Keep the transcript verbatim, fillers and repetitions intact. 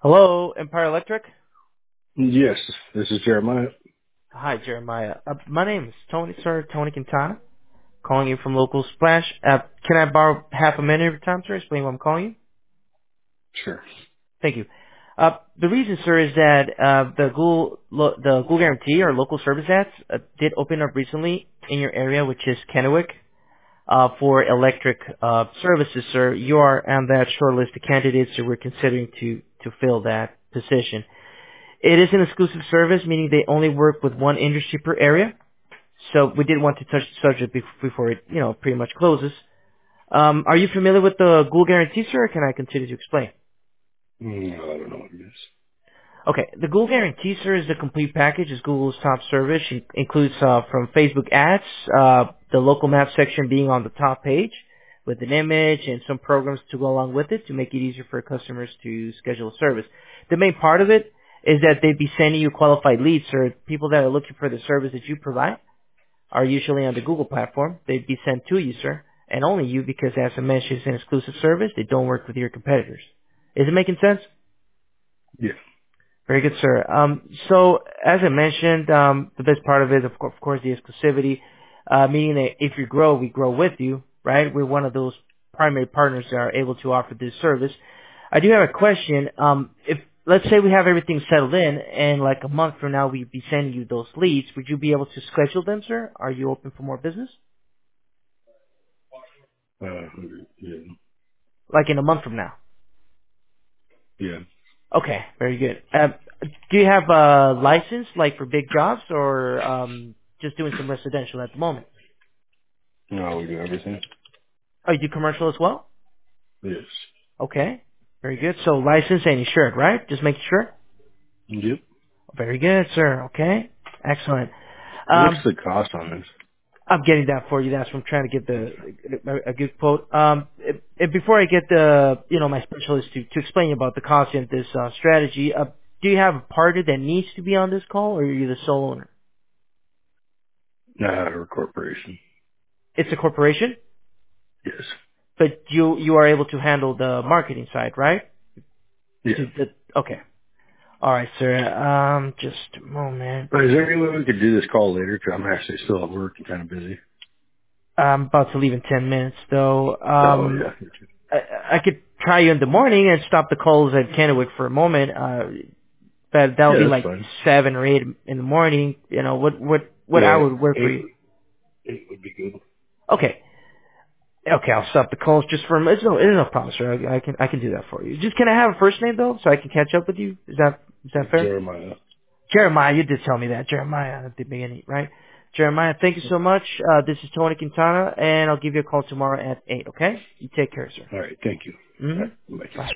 Hello, Empire Electric. Yes, this is Jeremiah. Hi, Jeremiah. Uh, my name is Tony, sir, Tony Quintana, calling you from Local Splash. Uh, can I borrow half a minute of your time, sir? Explain why I'm calling you. Sure. Thank you. Uh, the reason, sir, is that uh, the Google lo- the Google Guarantee or local service ads uh, did open up recently in your area, which is Kennewick, uh, for electric uh, services, sir. You are on that short list of candidates that we're considering to to fill that position. It is an exclusive service, meaning they only work with one industry per area. So we did want to touch the subject bef- before it, you know, pretty much closes. Um, are you familiar with the Google Guarantee, sir, or can I continue to explain? Mm, I don't know what it is. Okay, the Google Guarantee, sir, is the complete package. It's Google's top service. It includes uh, from Facebook ads, uh, the local map section being on the top page with an image and some programs to go along with it to make it easier for customers to schedule a service. The main part of it is that they'd be sending you qualified leads or people that are looking for the service that you provide are usually on the Google platform. They'd be sent to you, sir, and only you because, as I mentioned, it's an exclusive service. They don't work with your competitors. Is it making sense? Yeah. Very good, sir. Um, so, as I mentioned, um, the best part of it, of, cour- of course, the exclusivity, uh, meaning that if you grow, we grow with you, right? We're one of those primary partners that are able to offer this service. I do have a question. Um, if let's say we have everything settled in, and like a month from now we'd be sending you those leads, would you be able to schedule them, sir? Are you open for more business? Uh, yeah. Like in a month from now? Yeah. Okay, very good. Uh, do you have a license, like for big jobs, or um, just doing some residential at the moment? No, we do everything. Oh, you do commercial as well? Yes. Okay, very good. So license and insured, right? Just make sure. Yep. Very good, sir. Okay, excellent. What's Um, the cost on this? I'm getting that for you. That's what I'm trying to get the a, a good quote. Um, it, it- before I get the you know my specialist to to explain about the cost of this uh, strategy, uh, do you have a partner that needs to be on this call, or are you the sole owner? Uh, our corporation. It's a corporation. Yes. But you you are able to handle the marketing side, right? Yeah. To the, okay. All right, sir. Um, just a moment. But is there any way we could do this call later? Cause I'm actually still at work and kind of busy. I'm about to leave in ten minutes, though. Oh, Um, yeah. I, I could try you in the morning and stop the calls at Kennewick for a moment. Uh, but that'll Yeah, be that's like fine. seven or eight in the morning. You know, what what what Yeah. hour would work for Eight, you? eight would be good. Okay. Okay, I'll stop the calls just for a minute. It's no, it's no problem, sir. I, I can I can do that for you. Just can I have a first name though, so I can catch up with you? Is that is that fair? Jeremiah. Jeremiah, you did tell me that. Jeremiah at the beginning, right? Jeremiah, thank you so much. Uh, this is Tony Quintana, and I'll give you a call tomorrow at eight, okay? You take care, sir. All right. Thank you. All Mm-hmm. right. Bye. Bye.